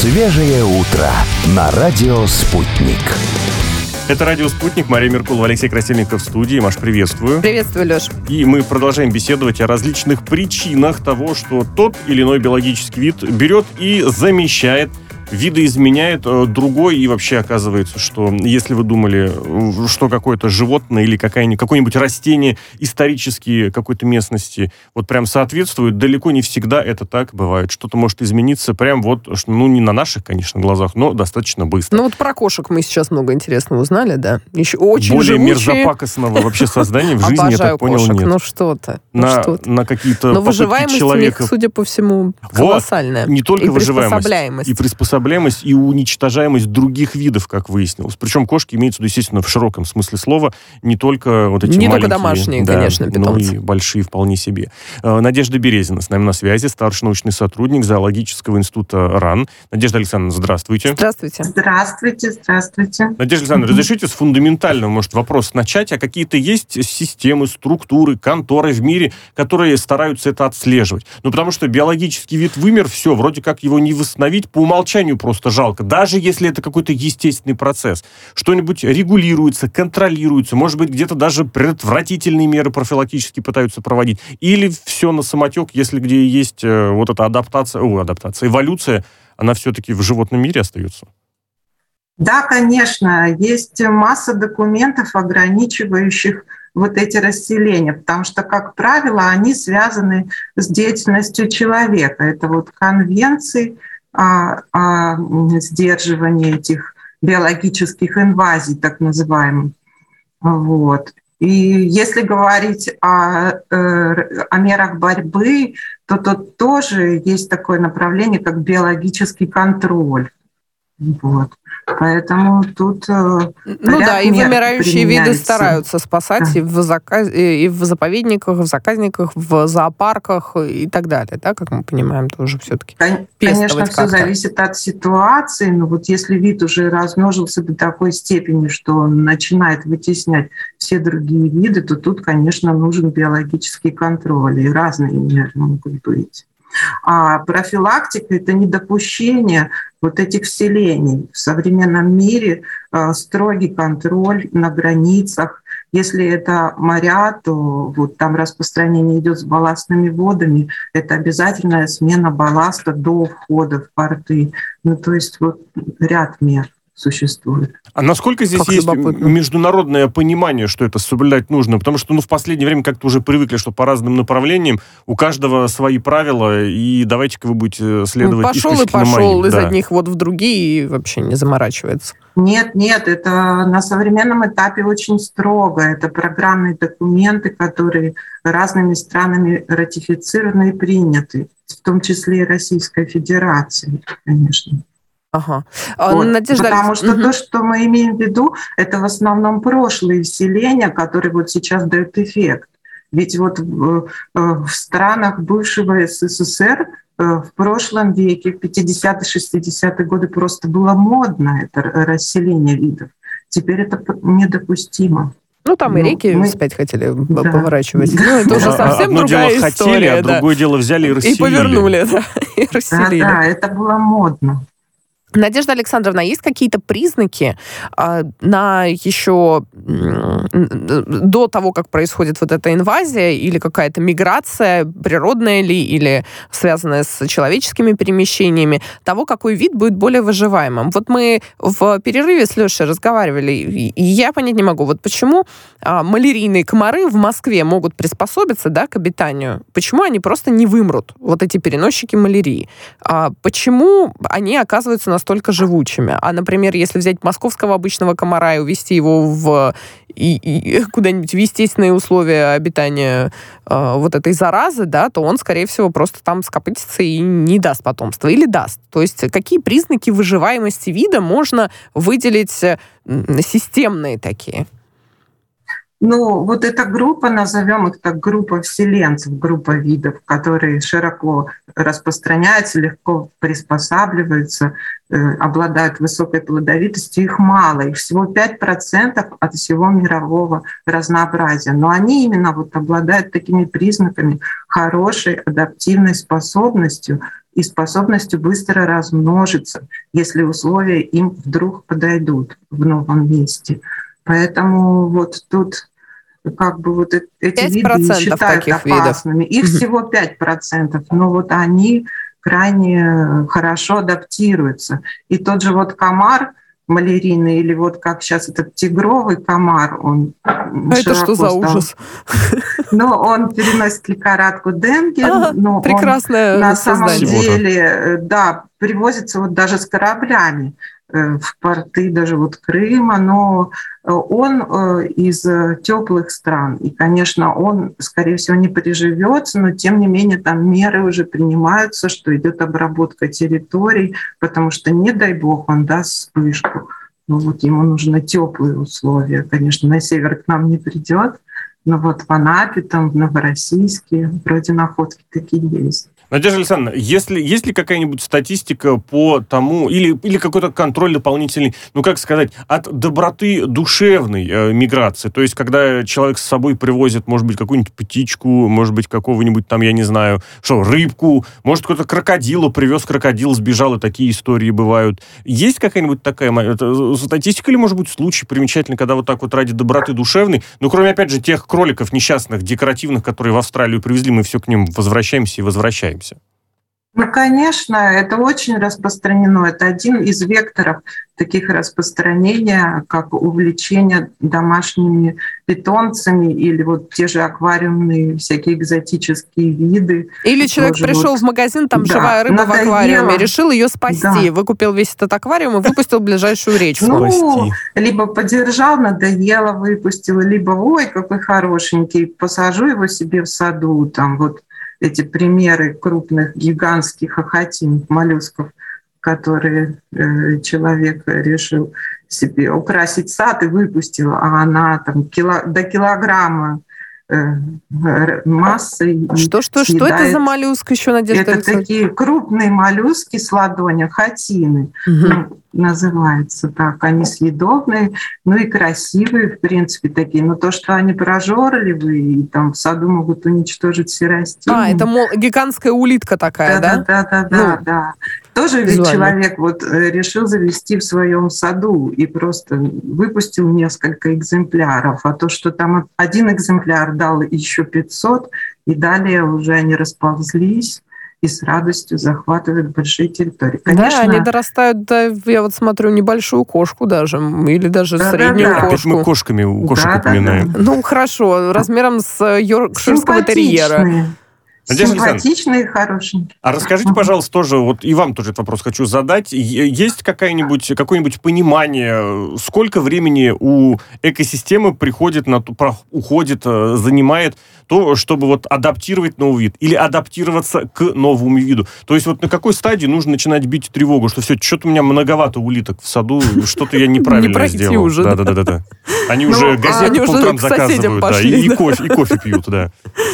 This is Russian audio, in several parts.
Свежее утро на радио «Спутник». Это радио «Спутник». Мария Меркулова, Алексей Красильников в студии. Маш, приветствую. Приветствую, Леш. И мы продолжаем беседовать о различных причинах того, что тот или иной биологический вид берет и замещает, видоизменяет другой. И вообще оказывается, что если вы думали, что какое-то животное или какое-нибудь растение исторически какой-то местности вот прям соответствует, далеко не всегда это так бывает. Что-то может измениться прям вот, ну, не на наших, конечно, глазах, но достаточно быстро. Ну вот про кошек мы сейчас много интересного узнали, да? Еще очень более живучие. мерзопакостного вообще создания в жизни, я так понял, кошек. нет. Ну что-то. На какие-то но попытки выживаемость человека... у них, судя по всему, колоссальная. Не только и выживаемость. И приспособляемость, и уничтожаемость других видов, как выяснилось. Причем кошки имеются, естественно, в широком смысле слова, не только вот эти не маленькие... только домашние, конечно, питомцы. Но и большие вполне себе. Надежда Березина с нами на связи, старший научный сотрудник зоологического института РАН. Надежда Александровна, здравствуйте. Здравствуйте. Здравствуйте. Надежда Александровна, разрешите с фундаментального, может, вопроса начать, а какие-то есть системы, структуры, конторы в мире, которые стараются это отслеживать? Ну, потому что биологический вид вымер, все, вроде как его не восстановить, по умолчанию просто жалко, даже если это какой-то естественный процесс. Что-нибудь регулируется, контролируется, может быть, где-то даже предотвратительные меры профилактически пытаются проводить. Или все на самотек, если где есть вот эта эволюция, она все-таки в животном мире остается? Да, конечно, есть масса документов, ограничивающих вот эти расселения, потому что, как правило, они связаны с деятельностью человека. Это вот конвенции о сдерживании этих биологических инвазий, так называемых. Вот. И если говорить о мерах борьбы, то тут тоже есть такое направление, как биологический контроль. Вот. Поэтому тут ну да, и вымирающие виды стараются спасать, да. и в заповедниках, в заказниках, в зоопарках и так далее, да, как мы понимаем, тоже все-таки. Конечно, все зависит от ситуации, но вот если вид уже размножился до такой степени, что он начинает вытеснять все другие виды, то тут, конечно, нужен биологический контроль, и разные меры могут быть. А профилактика — это недопущение вот этих вселений. В современном мире строгий контроль на границах. Если это моря, то вот там распространение идет с балластными водами. Это обязательная смена балласта до входа в порты. Ну, то есть вот ряд мер существует. А насколько здесь есть международное понимание, что это соблюдать нужно? Потому что в последнее время как-то уже привыкли, что по разным направлениям у каждого свои правила, и давайте-ка вы будете следовать исключительно моим. Пошел из одних вод в другие и вообще не заморачивается. Нет, это на современном этапе очень строго. Это программные документы, которые разными странами ратифицированы и приняты, в том числе и Российской Федерацией, конечно. Ага. Вот. Потому что то, что мы имеем в виду, это в основном прошлые вселения, которые вот сейчас дают эффект. Ведь вот в странах бывшего СССР в прошлом веке, в 50-60-е годы просто было модно это расселение видов. Теперь это недопустимо. Ну, там и реки вспять хотели поворачивать. Ну, это уже совсем другая история. Хотели, а другое дело взяли и расселили. И повернули, да, и расселили. Да, это было модно. Надежда Александровна, есть какие-то признаки на еще до того, как происходит вот эта инвазия или какая-то миграция, природная ли или связанная с человеческими перемещениями, того, какой вид будет более выживаемым? Вот мы в перерыве с Лешей разговаривали, и я понять не могу, вот почему малярийные комары в Москве могут приспособиться, да, к обитанию, почему они просто не вымрут, вот эти переносчики малярии? Почему они оказываются настолько живучими? А, например, если взять московского обычного комара и увезти его куда-нибудь в естественные условия обитания вот этой заразы, да, то он, скорее всего, просто там скопытится и не даст потомства. Или даст. То есть какие признаки выживаемости вида можно выделить системные такие? Ну, вот эта группа, назовем их так, группа вселенцев, группа видов, которые широко распространяются, легко приспосабливаются, обладают высокой плодовитостью, их мало, их всего 5% от всего мирового разнообразия. Но они именно вот обладают такими признаками хорошей адаптивной способностью и способностью быстро размножиться, если условия им вдруг подойдут в новом месте. Поэтому вот тут как бы вот эти виды считают опасными. Их всего 5%, но вот они крайне хорошо адаптируются. И тот же вот комар малярийный, или вот как сейчас этот тигровый комар, он это что за ужас? Но он переносит лихорадку Денге. Но прекрасное он, на самом создание. деле, да, привозится вот даже с кораблями в порты даже вот Крыма, но он из теплых стран. И, конечно, он, скорее всего, не приживется, но, тем не менее, там меры уже принимаются, что идет обработка территорий, потому что, не дай бог, он даст вспышку. Ну, вот ему нужны теплые условия. Конечно, на север к нам не придет, но вот в Анапе, там, в Новороссийске вроде находки такие есть. Надежда Александровна, есть ли какая-нибудь статистика по тому, или какой-то контроль дополнительный, ну, как сказать, от доброты душевной миграции? То есть, когда человек с собой привозит, может быть, какую-нибудь птичку, может быть, какого-нибудь там, я не знаю, рыбку, может, кто-то крокодила привез, крокодил сбежал, и такие истории бывают. Есть какая-нибудь такая статистика, или, может быть, случай примечательный, когда вот так вот ради доброты душевной, ну, кроме, опять же, тех кроликов несчастных, декоративных, которые в Австралию привезли, мы все к ним возвращаемся и возвращаемся? Ну, конечно, это очень распространено. Это один из векторов таких распространения, как увлечение домашними питомцами или вот те же аквариумные всякие экзотические виды. Или человек пришел в магазин, там живая рыба в аквариуме, решил ее спасти, выкупил весь этот аквариум и выпустил в ближайшую речку. Ну, либо подержал, надоело, выпустил, либо ой, какой хорошенький, посажу его себе в саду, там вот эти примеры крупных гигантских охотинных моллюсков, которые человек решил себе украсить сад и выпустил, а она там до килограмма массой. Что это за моллюск еще, Надежда Александровна? Это такие крупные моллюски с ладони, охотины. Называется так. Они съедобные, ну и красивые, в принципе, такие. Но то, что они прожорливые, и там в саду могут уничтожить все растения. Это гигантская улитка такая, да? Да. Тоже ведь человек вот решил завести в своем саду и просто выпустил несколько экземпляров. А то, что там один экземпляр дал еще 500, и далее уже они расползлись и с радостью захватывают большие территории. Конечно, да, они дорастают, я вот смотрю, небольшую кошку даже, или даже среднюю кошку. Опять мы кошек упоминаем. Ну, хорошо, размером с йоркширского терьера. Симпатичные, хорошие. А расскажите, пожалуйста, тоже, вот и вам тоже этот вопрос хочу задать. Есть какое-нибудь понимание, сколько времени у экосистемы уходит, занимает то, чтобы вот адаптировать новый вид или адаптироваться к новому виду? То есть вот на какой стадии нужно начинать бить тревогу, что все, что-то у меня многовато улиток в саду, что-то я неправильно сделал. Уже, да. Они уже газеты по утрам заказывают, и кофе пьют, да.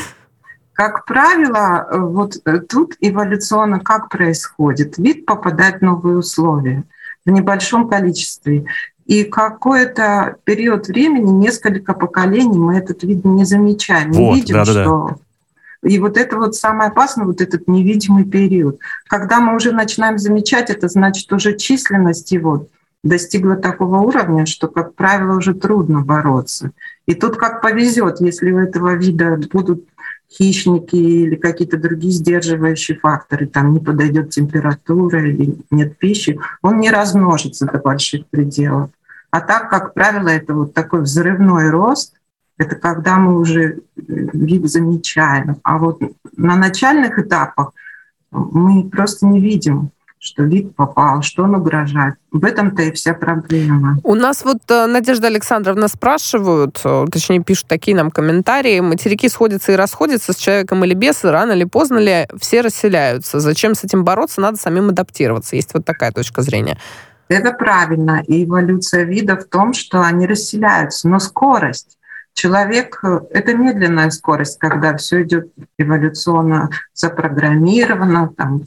Как правило, вот тут эволюционно как происходит? Вид попадает в новые условия в небольшом количестве. И какой-то период времени, несколько поколений, мы этот вид не замечаем. Не видим, что... И вот это вот самое опасное, вот этот невидимый период. Когда мы уже начинаем замечать, это значит, уже численность его достигла такого уровня, что, как правило, уже трудно бороться. И тут как повезет, если у этого вида будут хищники или какие-то другие сдерживающие факторы, там не подойдет температура или нет пищи, он не размножится до больших пределов. А так, как правило, это вот такой взрывной рост, это когда мы уже вид замечаем. А вот на начальных этапах мы просто не видим, что вид попал, что он угрожает. В этом-то и вся проблема. У нас вот Надежда Александровна спрашивают, точнее пишут такие нам комментарии, материки сходятся и расходятся с человеком или без, и рано или поздно ли все расселяются. Зачем с этим бороться? Надо самим адаптироваться. Есть вот такая точка зрения. Это правильно. И эволюция вида в том, что они расселяются. Но скорость. Человек — это медленная скорость, когда все идет эволюционно запрограммировано, там,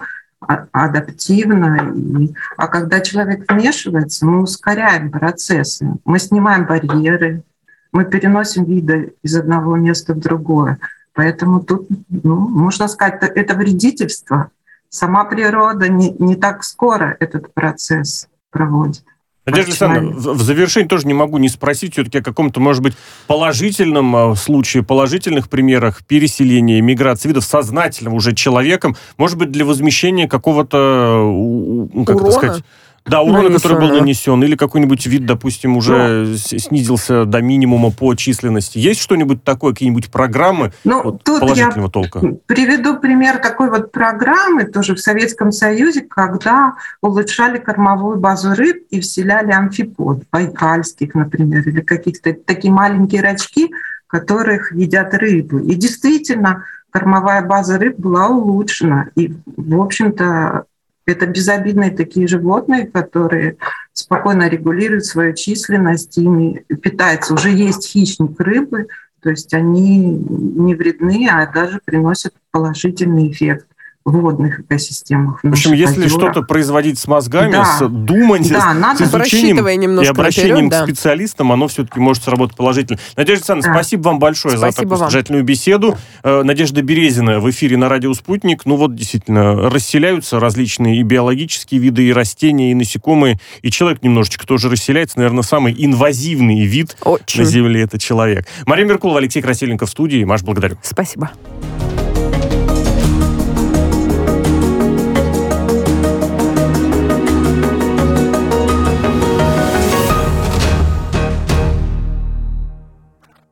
адаптивно. А когда человек вмешивается, мы ускоряем процессы, мы снимаем барьеры, мы переносим виды из одного места в другое. Поэтому тут, можно сказать, это вредительство сама природа не так скоро этот процесс проводит. Надежда Александровна, в завершении тоже не могу не спросить все-таки о каком-то, может быть, положительном случае, положительных примерах переселения, миграции видов сознательного уже человеком, может быть, для возмещения какого-то, как это сказать, урона, который был нанесен, или какой-нибудь вид, допустим, уже снизился до минимума по численности. Есть что-нибудь такое, какие-нибудь программы положительного толка? Приведу пример такой вот программы, тоже в Советском Союзе, когда улучшали кормовую базу рыб и вселяли амфипод, байкальских, например, или каких-то такие маленькие рачки, которых едят рыбы. И действительно, кормовая база рыб была улучшена. И, в общем-то, это безобидные такие животные, которые спокойно регулируют свою численность, ими питаются. Уже есть хищник рыбы, то есть они не вредны, а даже приносят положительный эффект в водных экосистемах. В общем, если что-то производить с мозгами, с думанием, с изучением и обращением к специалистам, оно все-таки может сработать положительно. Надежда Александровна, спасибо вам большое за такую содержательную беседу. Надежда Березина в эфире на радио «Спутник». Действительно, расселяются различные и биологические виды, и растения, и насекомые, и человек немножечко тоже расселяется. Наверное, самый инвазивный вид на Земле — это человек. Мария Меркулова, Алексей Красильников в студии. Маш, благодарю. Спасибо.